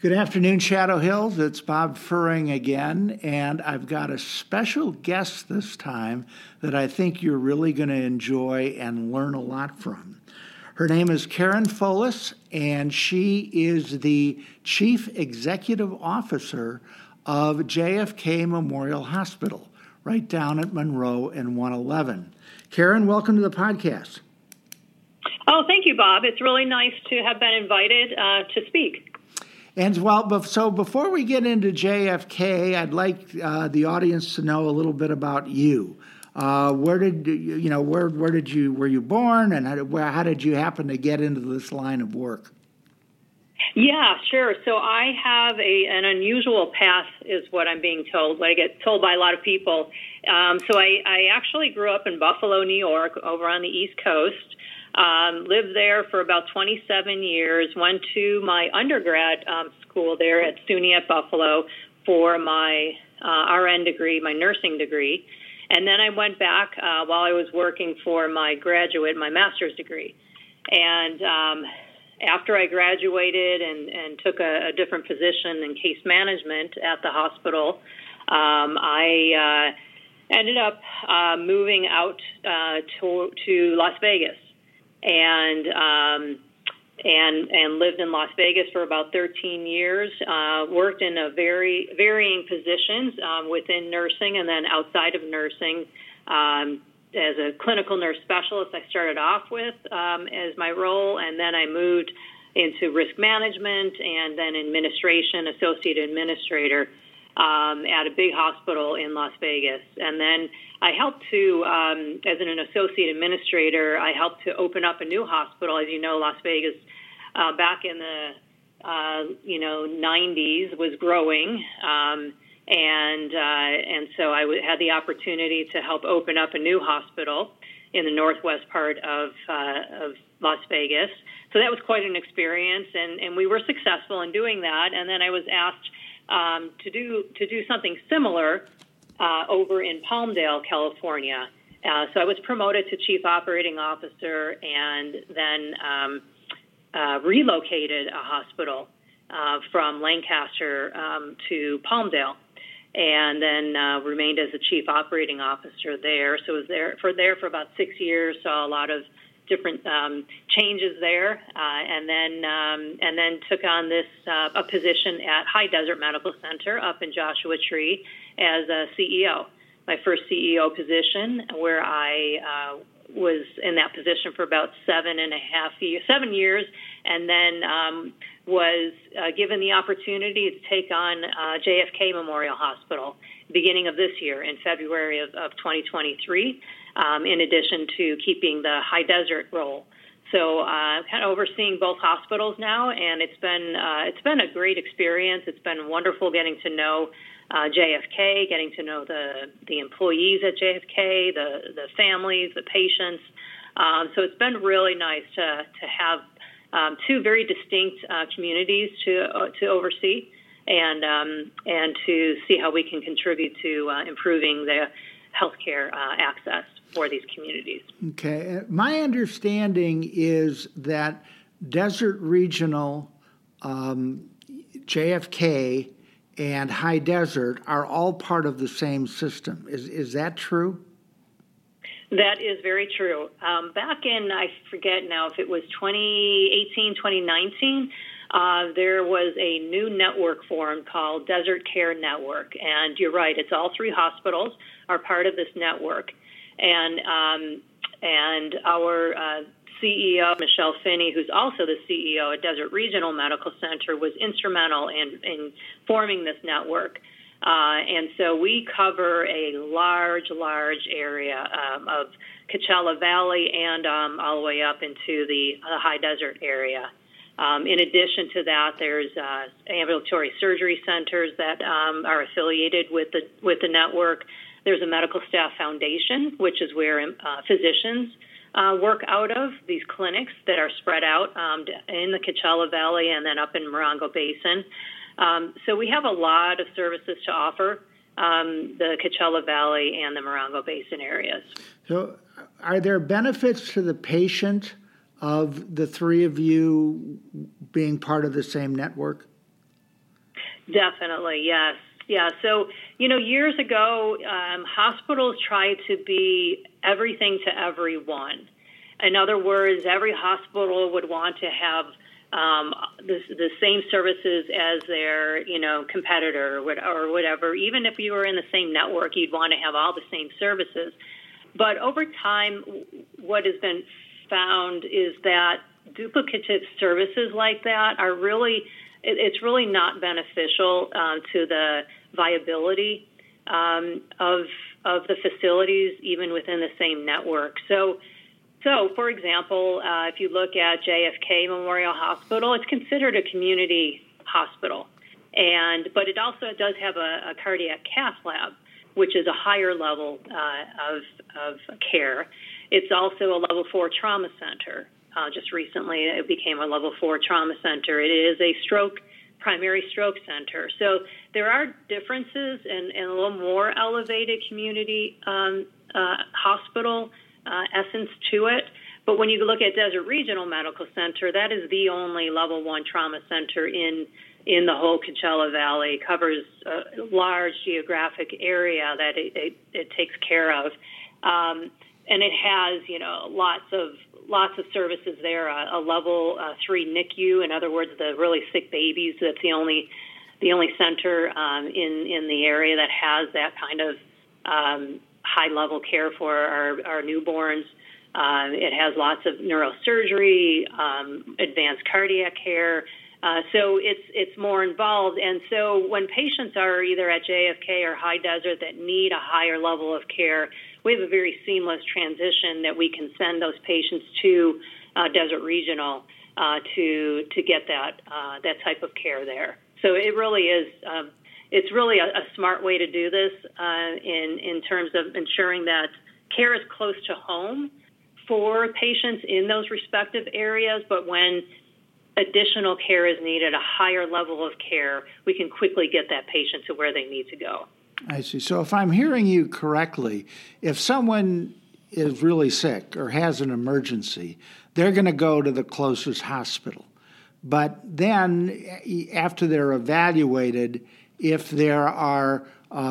Good afternoon, Shadow Hills. It's Bob Furring again, and I've got a special guest this time that I think you're really going to enjoy and learn a lot from. Her name is Karen Folis, and she is the Chief Executive Officer of JFK Memorial Hospital, right down at Monroe and 111. Karen, welcome to the podcast. Oh, thank you, Bob. It's really nice to have been invited to speak. And so before we get into JFK, I'd like the audience to know a little bit about you. Where did were you born, and how did you happen to get into this line of work? Yeah, sure. So I have an unusual path, is what I'm being told. What I get told by a lot of people. So I actually grew up in Buffalo, New York, over on the East Coast. Lived there for about 27 years, went to my undergrad school there at SUNY at Buffalo for my RN degree, my nursing degree. And then I went back while I was working for my master's degree. And after I graduated and took a different position in case management at the hospital, I ended up moving out to Las Vegas. And lived in Las Vegas for about 13 years, worked in a very varying positions within nursing and then outside of nursing. As a clinical nurse specialist, I started off with as my role, and then I moved into risk management and then administration, associate administrator at a big hospital in Las Vegas. And then I helped to, as an associate administrator, I helped to open up a new hospital. As you know, Las Vegas back in the 90s was growing, and so I had the opportunity to help open up a new hospital in the northwest part of Las Vegas. So that was quite an experience, and we were successful in doing that. And then I was asked to do something similar over in Palmdale, California. So I was promoted to Chief Operating Officer and then relocated a hospital from Lancaster to Palmdale, and then remained as the Chief Operating Officer there. So I was there for about 6 years, saw a lot of different changes there, and then took on this a position at High Desert Medical Center up in Joshua Tree as a CEO. My first CEO position, where I was in that position for about 7 years, and then was given the opportunity to take on JFK Memorial Hospital beginning of this year in February of 2023. In addition to keeping the High Desert role. So kind of overseeing both hospitals now, and it's been a great experience. It's been wonderful getting to know JFK, getting to know the employees at JFK, the families, the patients. So it's been really nice to have two very distinct communities to oversee and to see how we can contribute to improving the healthcare access for these communities. Okay. My understanding is that Desert Regional, JFK, and High Desert are all part of the same system. Is that true? That is very true. Back in, I forget now if it was 2018, 2019, there was a new network formed called Desert Care Network. And you're right, it's all three hospitals are part of this network. And our CEO, Michelle Finney, who's also the CEO at Desert Regional Medical Center, was instrumental in forming this network. And so we cover a large area of Coachella Valley and all the way up into the High Desert area. In addition to that, there's ambulatory surgery centers that are affiliated with the network. There's a medical staff foundation, which is where physicians work out of, these clinics that are spread out in the Coachella Valley and then up in Morongo Basin. So we have a lot of services to offer the Coachella Valley and the Morongo Basin areas. So are there benefits to the patient of the three of you being part of the same network? Definitely, yes. Yeah, so, years ago, hospitals tried to be everything to everyone. In other words, every hospital would want to have the same services as their, competitor or whatever. Even if you were in the same network, you'd want to have all the same services. But over time, what has been found is that duplicative services like that are it's really not beneficial to the viability of the facilities, even within the same network. So, for example, if you look at JFK Memorial Hospital, it's considered a community hospital, but it also does have a cardiac cath lab, which is a higher level of care. It's also a level 4 trauma center. Just recently, it became a level 4 trauma center. It is a primary stroke center. So there are differences and a little more elevated community hospital essence to it. But when you look at Desert Regional Medical Center, that is the only level 1 trauma center in the whole Coachella Valley. It covers a large geographic area that it takes care of. And it has, lots of services there. A level 3 NICU, in other words, the really sick babies. That's the only center in the area that has that kind of high level care for our newborns. It has lots of neurosurgery, advanced cardiac care. So it's more involved. And so when patients are either at JFK or High Desert that need a higher level of care, we have a very seamless transition that we can send those patients to Desert Regional to get that type of care there. So it really is. It's really a smart way to do this in terms of ensuring that care is close to home for patients in those respective areas, but when additional care is needed, a higher level of care, we can quickly get that patient to where they need to go. I see. So if I'm hearing you correctly, if someone is really sick or has an emergency, they're going to go to the closest hospital. But then after they're evaluated, if there are,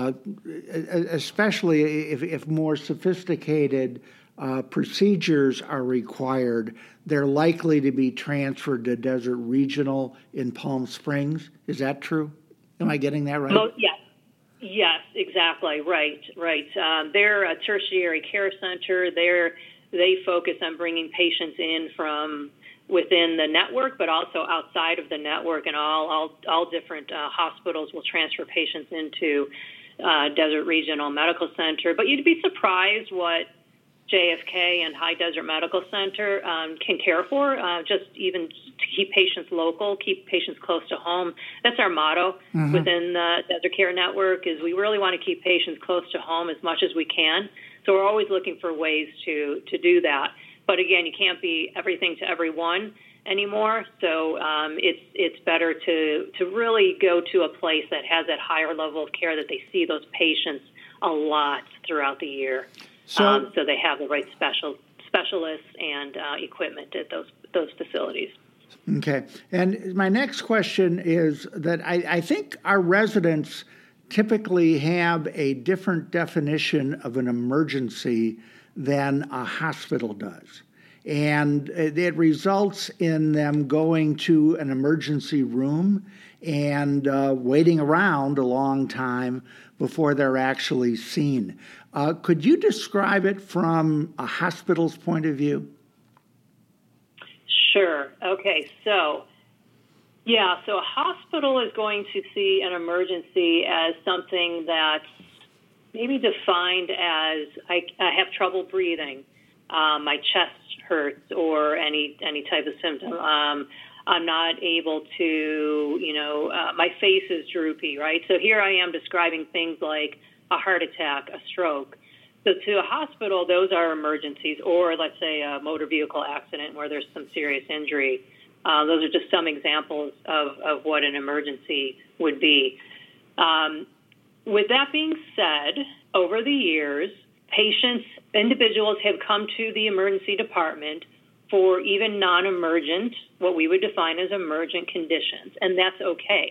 especially if more sophisticated procedures are required, they're likely to be transferred to Desert Regional in Palm Springs. Is that true? Am I getting that right? Well, yes. Yes, exactly. Right. They're a tertiary care center. They focus on bringing patients in from within the network, but also outside of the network, and all different hospitals will transfer patients into Desert Regional Medical Center. But you'd be surprised what JFK and High Desert Medical Center can care for, just even to keep patients local, keep patients close to home. That's our motto within the Desert Care Network, is we really want to keep patients close to home as much as we can. So we're always looking for ways to do that. But again, you can't be everything to everyone anymore. So it's better to really go to a place that has that higher level of care, that they see those patients a lot throughout the year. So they have the right specialists and equipment at those facilities. Okay. And my next question is that I think our residents typically have a different definition of an emergency than a hospital does. And it results in them going to an emergency room and waiting around a long time before they're actually seen. Could you describe it from a hospital's point of view? Sure. Okay. So a hospital is going to see an emergency as something that's maybe defined as I have trouble breathing, my chest hurts, or any type of symptom. I'm not able to, my face is droopy, right? So here I am describing things like a heart attack, a stroke. So to a hospital, those are emergencies, or let's say a motor vehicle accident where there's some serious injury. Those are just some examples of what an emergency would be. With that being said, over the years, individuals have come to the emergency department for even non-emergent, what we would define as emergent conditions, and that's okay.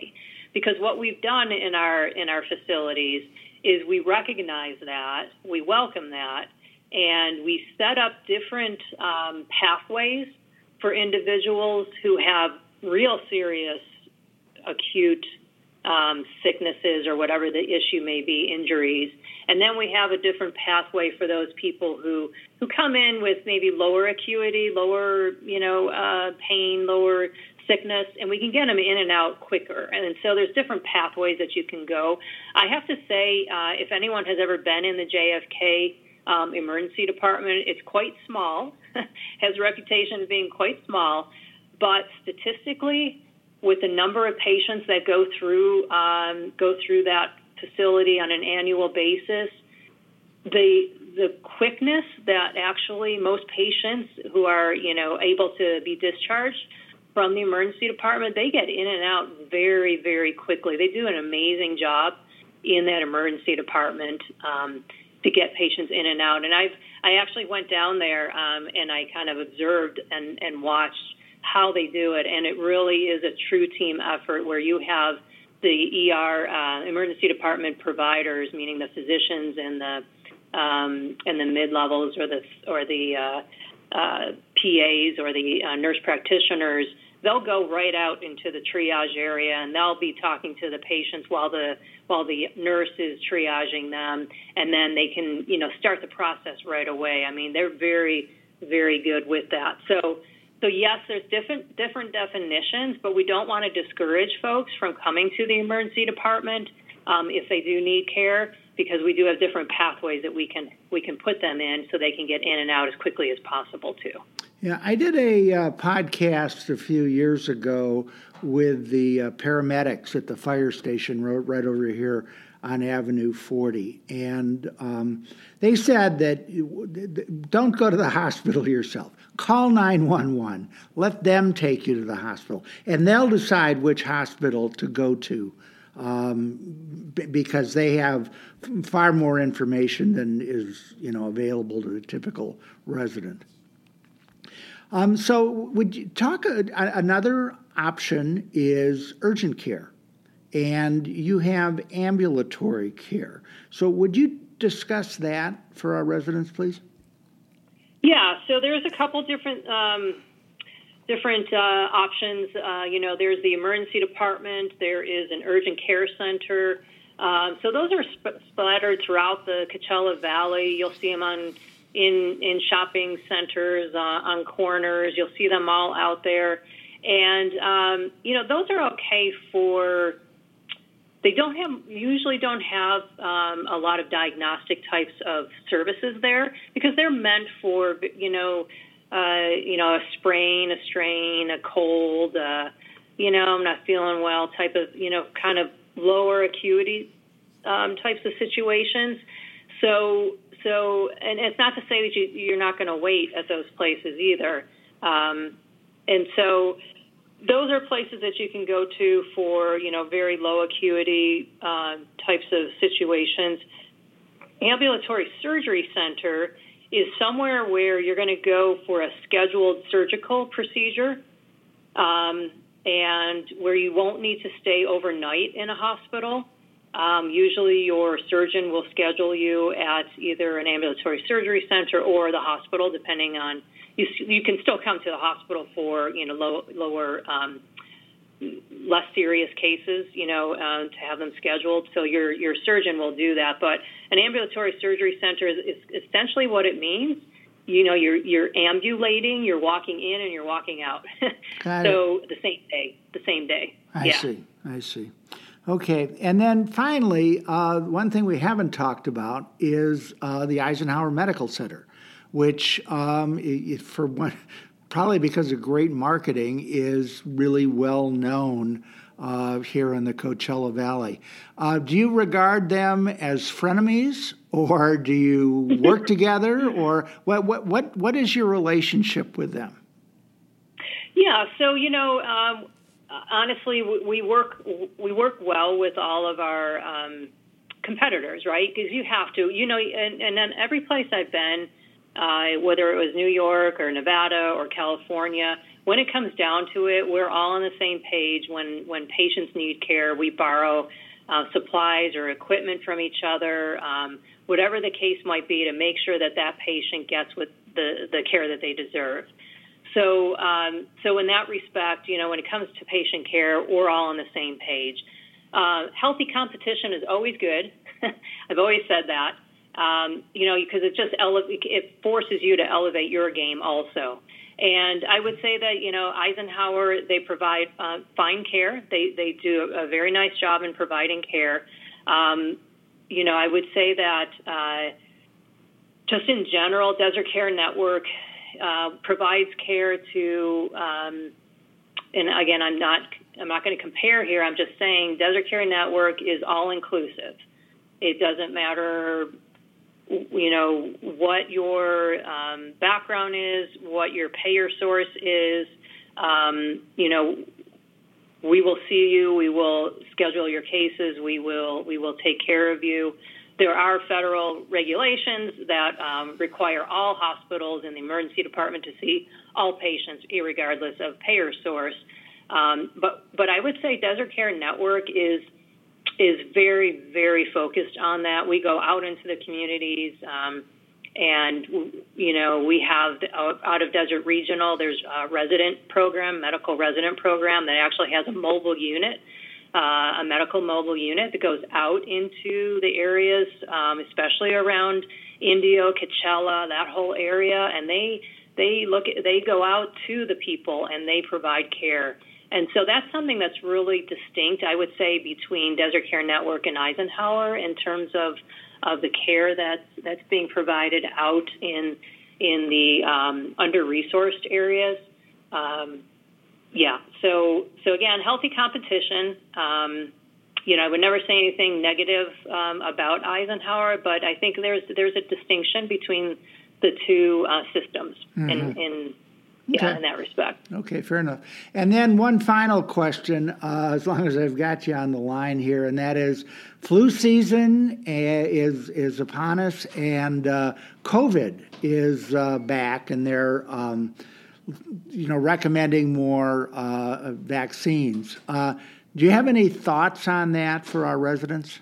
because what we've done in our facilities is we recognize that, we welcome that, and we set up different pathways for individuals who have real serious acute sicknesses or whatever the issue may be, injuries. And then we have a different pathway for those people who come in with maybe lower acuity, lower, pain, lower sickness, and we can get them in and out quicker. And so there's different pathways that you can go. I have to say, if anyone has ever been in the JFK emergency department, it's quite small, has a reputation of being quite small, but statistically, with the number of patients that go through that facility on an annual basis, the quickness that actually most patients who are able to be discharged from the emergency department, they get in and out very, very quickly. They do an amazing job in that emergency department to get patients in and out. And I actually went down there and I kind of observed and watched how they do it, and it really is a true team effort where you have the ER emergency department providers, meaning the physicians and the mid levels or the PAs or the nurse practitioners. They'll go right out into the triage area and they'll be talking to the patients while the nurse is triaging them, and then they can start the process right away. I mean, they're very, very good with that. So yes, there's different definitions, but we don't want to discourage folks from coming to the emergency department if they do need care, because we do have different pathways that we can put them in so they can get in and out as quickly as possible too. Yeah, I did a podcast a few years ago with the paramedics at the fire station right over here on Avenue 40. And they said that don't go to the hospital yourself. Call 911. Let them take you to the hospital. And they'll decide which hospital to go to because they have far more information than is available to the typical resident. So would you talk, another option is urgent care, and you have ambulatory care. So would you discuss that for our residents, please? Yeah, so there's a couple different options. There's the emergency department. There is an urgent care center. So those are splattered throughout the Coachella Valley. You'll see them in shopping centers, on corners. You'll see them all out there. And, those are okay for, they usually don't have a lot of diagnostic types of services there because they're meant for, a sprain, a strain, a cold, I'm not feeling well type of, kind of lower acuity types of situations. So, and it's not to say that you're not going to wait at those places either. And so those are places that you can go to for, very low acuity types of situations. Ambulatory surgery center is somewhere where you're going to go for a scheduled surgical procedure and where you won't need to stay overnight in a hospital. Usually your surgeon will schedule you at either an ambulatory surgery center or the hospital, depending on, you can still come to the hospital for, lower, less serious cases, to have them scheduled. So your surgeon will do that. But an ambulatory surgery center is essentially what it means. You're ambulating, you're walking in and you're walking out. So the same day. I see. Okay, and then finally, one thing we haven't talked about is the Eisenhower Medical Center, which, probably because of great marketing, is really well known here in the Coachella Valley. Do you regard them as frenemies, or do you work together, or what is your relationship with them? Yeah, so honestly, we work well with all of our competitors, right? Because you have to, and then every place I've been, whether it was New York or Nevada or California. When it comes down to it, we're all on the same page. When patients need care, we borrow supplies or equipment from each other, whatever the case might be, to make sure that that patient gets with the care that they deserve. So in that respect, when it comes to patient care, we're all on the same page. Healthy competition is always good. I've always said that, because it forces you to elevate your game also. And I would say that, Eisenhower, they provide fine care. They do a very nice job in providing care. I would say that just in general, Desert Care Network provides care to, and again, I'm not going to compare here. I'm just saying Desert Care Network is all inclusive. It doesn't matter, what your background is, what your payer source is. We will see you. We will schedule your cases. We will take care of you. There are federal regulations that require all hospitals in the emergency department to see all patients, irregardless of payer source. But I would say Desert Care Network is very, very focused on that. We go out into the communities, and we have out of Desert Regional, there's a medical resident program that actually has a mobile unit. A medical mobile unit that goes out into the areas, especially around Indio, Coachella, that whole area, and they go out to the people and they provide care. And so that's something that's really distinct, I would say, between Desert Care Network and Eisenhower in terms of the care that's being provided out in the under-resourced areas. So again, healthy competition. I would never say anything negative about Eisenhower, but I think there's a distinction between the two systems in that respect. Okay, fair enough. And then one final question, as long as I've got you on the line here, and that is flu season is upon us, and COVID is back, and they're recommending more vaccines. Do you have any thoughts on that for our residents?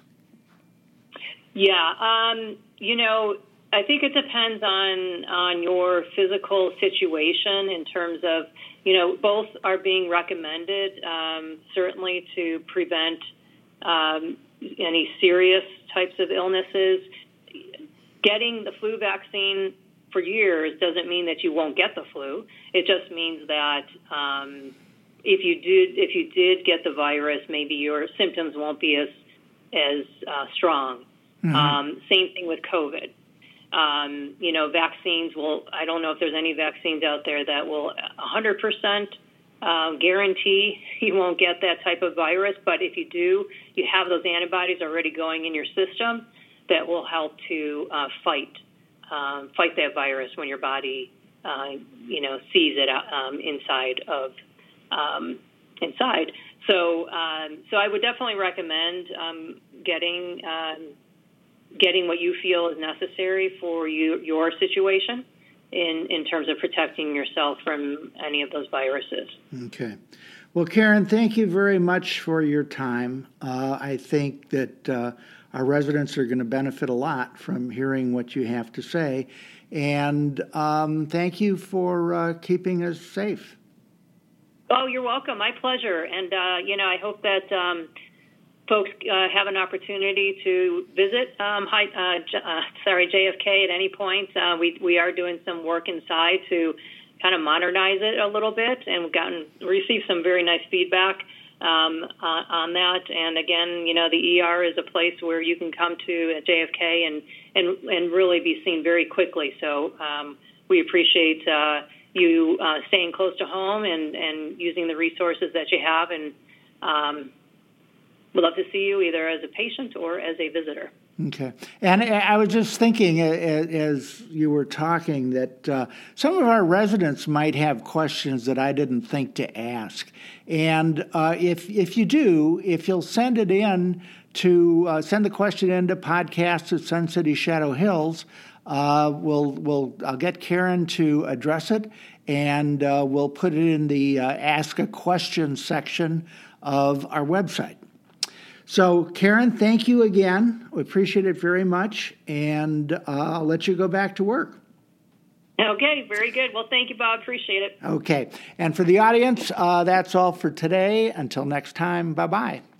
Yeah, I think it depends on your physical situation in terms of, both are being recommended, certainly to prevent any serious types of illnesses. Getting the flu vaccine for years doesn't mean that you won't get the flu. It just means that if you did get the virus, maybe your symptoms won't be as strong. Same thing with COVID. Vaccines I don't know if there's any vaccines out there that will 100% guarantee you won't get that type of virus. But if you do, you have those antibodies already going in your system that will help to fight that virus when your body, sees it inside. So I would definitely recommend getting what you feel is necessary for your situation in terms of protecting yourself from any of those viruses. Okay. Well, Karen, thank you very much for your time. I think that our residents are going to benefit a lot from hearing what you have to say. And thank you for keeping us safe. Oh, you're welcome. My pleasure. And, I hope that folks have an opportunity to visit JFK at any point. We are doing some work inside to kind of modernize it a little bit, and we've received some very nice feedback on that. And again, the ER is a place where you can come to at JFK and really be seen very quickly. So we appreciate you staying close to home and using the resources that you have, and we'd love to see you either as a patient or as a visitor. Okay. And I was just thinking as you were talking that some of our residents might have questions that I didn't think to ask. And if you do, if you'll send it in to send the question into podcast at Sun City Shadow Hills, I'll get Karen to address it, and we'll put it in the Ask a Question section of our website. So, Karen, thank you again. We appreciate it very much, and I'll let you go back to work. Okay, very good. Well, thank you, Bob. Appreciate it. Okay, and for the audience, that's all for today. Until next time, bye-bye.